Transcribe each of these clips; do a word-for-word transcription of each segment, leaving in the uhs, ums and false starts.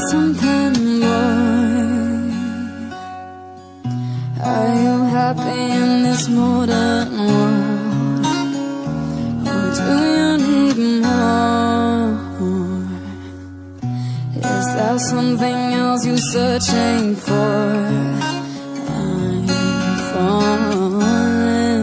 something, boy? Are you happy in this modern world? Or do you need more? Is there something else you're searching for? I'm falling.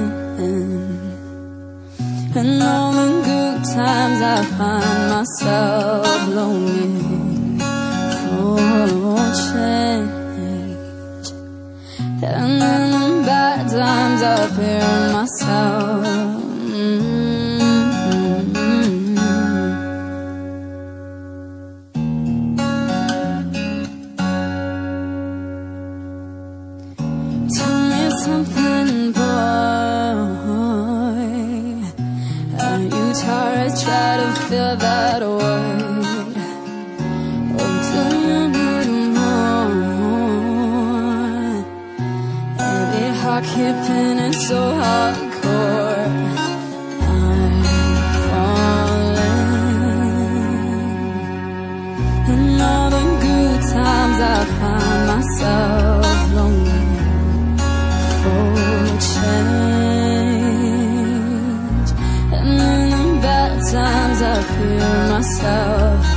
And all the good times I find myself longing for change. And in the bad times I fear myself. Tell me something, boy. Are you tired? Try to feel that void. Or do you need more? Every heart keeping it so hardcore. I'm falling. And all the good times I find myself longing for change. And in the bad times I fear myself.